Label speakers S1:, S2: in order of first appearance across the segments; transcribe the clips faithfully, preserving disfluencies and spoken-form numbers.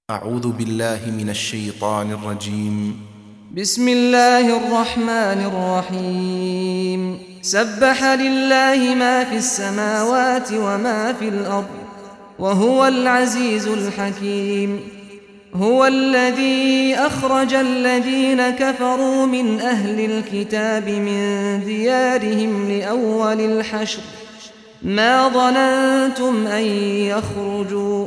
S1: أعوذ بالله من الشيطان الرجيم.
S2: بسم الله الرحمن الرحيم. سبح لله ما في السماوات وما في الأرض وهو العزيز الحكيم. هو الذي أخرج الذين كفروا من أهل الكتاب من ديارهم لأول الحشر ما ظننتم أن يخرجوا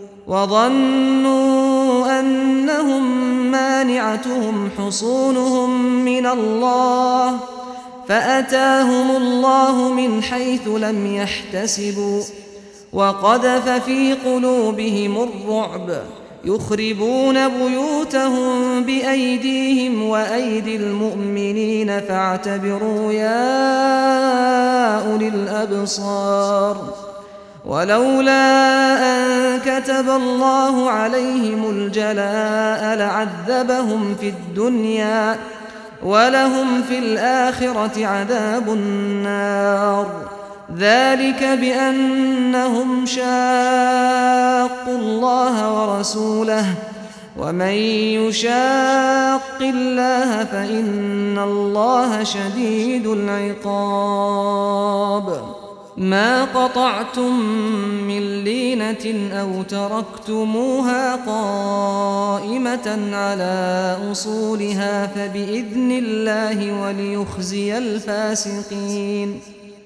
S2: وظنوا أنهم مانعتهم حصونهم من الله فأتاهم الله من حيث لم يحتسبوا وقذف في قلوبهم الرعب يخربون بيوتهم بأيديهم وأيدي المؤمنين فاعتبروا يا أولي الأبصار. ولولا أن كتب الله عليهم الجلاء لعذبهم في الدنيا ولهم في الآخرة عذاب النار. ذلك بأنهم شاقوا الله ورسوله ومن يشاق الله فإن الله شديد العقاب. ما قطعتم من لينة أو تركتموها قائمة على أصولها فبإذن الله وليخزي الفاسقين.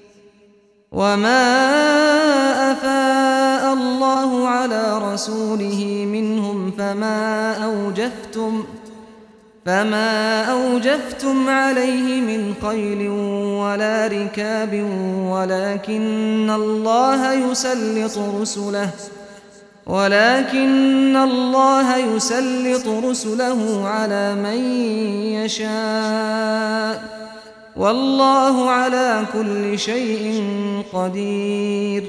S2: وما أفاء الله على رسوله منهم فما أوجفتم فما أوجفتم عليه من خيل ولا ركاب ولكن الله يسلط رسله ولكن الله يسلط رسله على من يشاء والله على كل شيء قدير.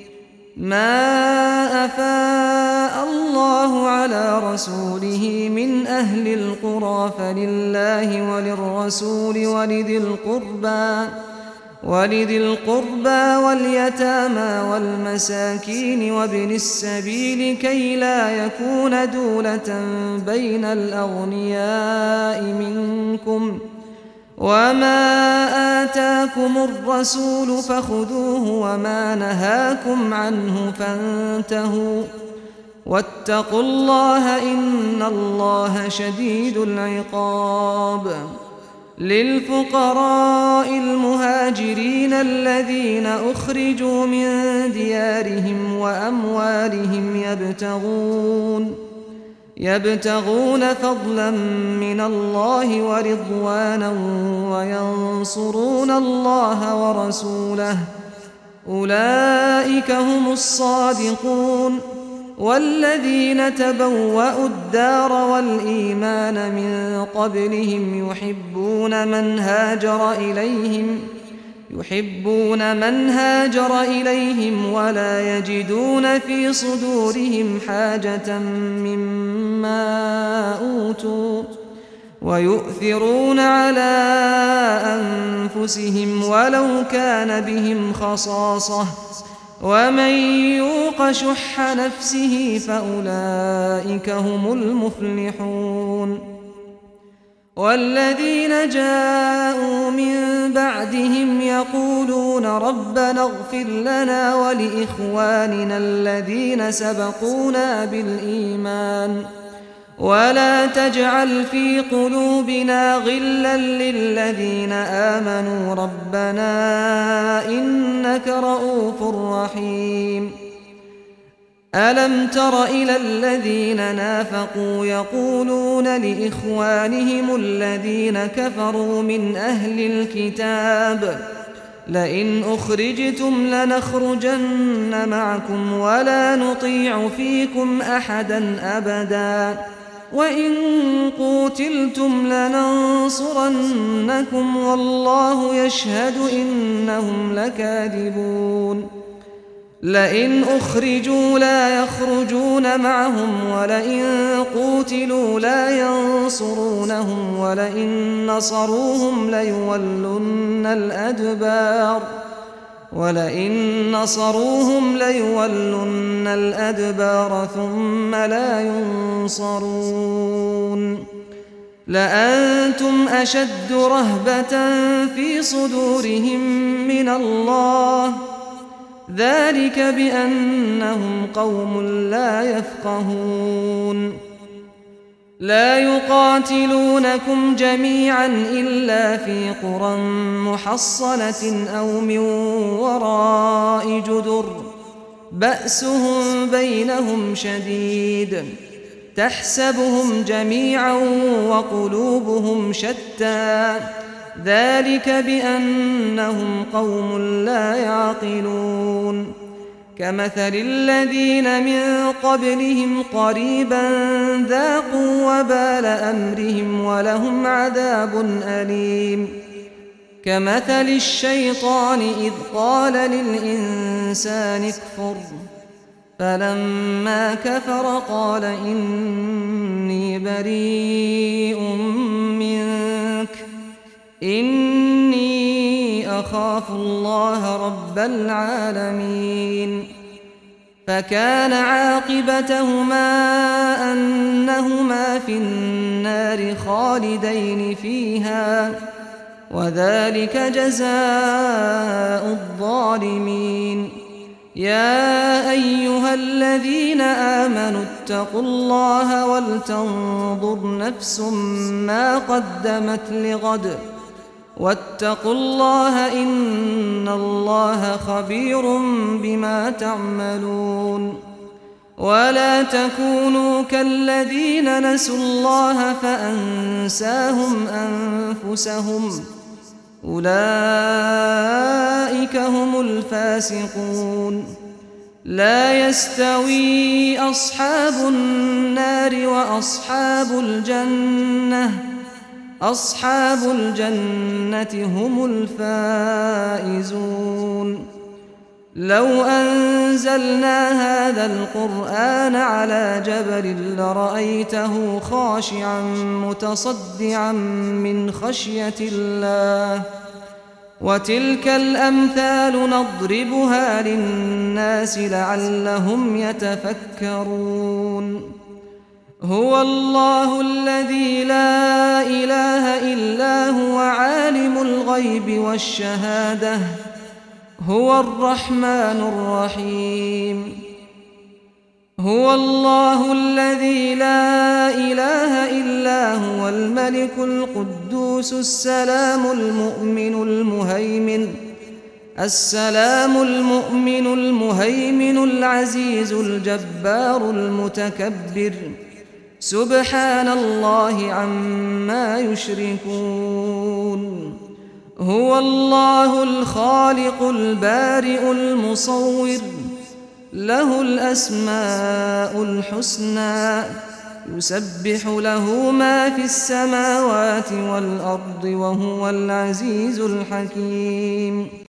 S2: ما أفاء الله على رسوله من أهل القرى فلله وللرسول ولذي القربى ولذي القربى واليتامى والمساكين وابن السبيل كي لا يكون دولة بين الأغنياء منكم. وما آتاكم الرسول فخذوه وما نهاكم عنه فانتهوا واتقوا الله إن الله شديد العقاب. للفقراء المهاجرين الذين أخرجوا من ديارهم وأموالهم يبتغون يبتغون فضلا من الله ورضوانا وينصرون الله ورسوله أولئك هم الصادقون. والذين تبوأوا الدار والإيمان من قبلهم يحبون من هاجر إليهم يحبون من هاجر إليهم ولا يجدون في صدورهم حاجة مما أوتوا ويؤثرون على أنفسهم ولو كان بهم خصاصة ومن يوق شح نفسه فأولئك هم المفلحون. والذين جاءوا من بعدهم يقولون ربنا اغفر لنا ولإخواننا الذين سبقونا بالإيمان ولا تجعل في قلوبنا غلا للذين آمنوا ربنا إنك رؤوف رحيم. ألم تر إلى الذين نافقوا يقولون لإخوانهم الذين كفروا من أهل الكتاب لئن أخرجتم لنخرجن معكم ولا نطيع فيكم أحدا أبدا وإن قوتلتم لننصرنكم والله يشهد إنهم لكاذبون. لئن أخرجوا لا يخرجون معهم ولئن قوتلوا لا ينصرونهم ولئن نصروهم ليولن الأدبار ولئن نصروهم ليولن الأدبار ثم لا ينصرون لأنتم أشد رهبة في صدورهم من الله ذلك بأنهم قوم لا يفقهون لا يقاتلونكم جميعا إلا في قرى محصنة أو من وراء جدر بأسهم بينهم شديد تحسبهم جميعا وقلوبهم شتى ذلك بأنهم قوم لا يعقلون كمثل الذين من قبلهم قريبا ذاقوا وبال أمرهم ولهم عذاب أليم كمثل الشيطان إذ قال للإنسان اكفر فلما كفر قال إني بريء منك إني أخاف الله رب العالمين فكان عاقبتهما أنهما في النار خالدين فيها وذلك جزاء الظالمين يا أيها الذين آمنوا اتقوا الله ولتنظر نفس ما قدمت لغد واتقوا الله إن الله خبير بما تعملون ولا تكونوا كالذين نسوا الله فأنساهم أنفسهم أولئك هم الفاسقون لا يستوي أصحاب النار وأصحاب الجنة أصحاب الجنة هم الفائزون لو أنزلنا هذا القرآن على جبل لرأيته خاشعا متصدعا من خشية الله وتلك الأمثال نضربها للناس لعلهم يتفكرون هو الله الذي لا إله إلا هو عالم الغيب والشهادة هو الرحمن الرحيم هو الله الذي لا إله إلا هو الملك القدوس السلام المؤمن المهيمن السلام المؤمن المهيمن العزيز الجبار المتكبر سبحان الله عما يشركون هو الله الخالق البارئ المصور له الأسماء الحسنى يسبح له ما في السماوات والأرض وهو العزيز الحكيم